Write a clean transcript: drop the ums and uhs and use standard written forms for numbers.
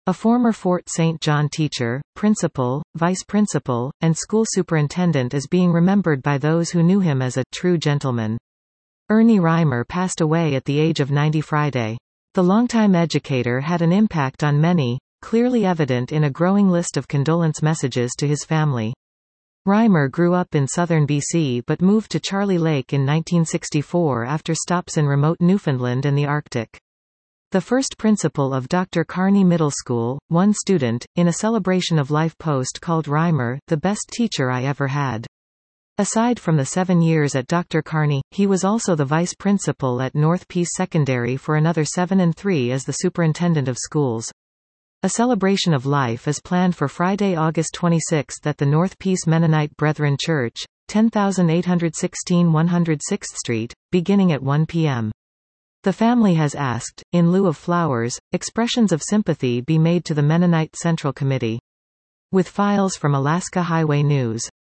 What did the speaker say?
A former Fort St. John teacher, principal, vice principal, and school superintendent is being remembered by those who knew him as a true gentleman. Ernie Reimer passed away at the age of 90 Friday. The longtime educator had an impact on many, clearly evident in a growing list of condolence messages to his family. Reimer grew up in southern BC but moved to Charlie Lake in 1964 after stops in remote Newfoundland and the Arctic. The first principal of Dr. Carney Middle School, one student, in a celebration of life post called Reimer, "the best teacher I ever had." Aside from the 7 years at Dr. Carney, he was also the vice principal at North Peace Secondary for another 7 and 3 as the superintendent of schools. A celebration of life is planned for Friday, August 26 at the North Peace Mennonite Brethren Church, 10816 106th Street, beginning at 1 p.m. The family has asked, in lieu of flowers, expressions of sympathy be made to the Mennonite Central Committee. With files from Alaska Highway News.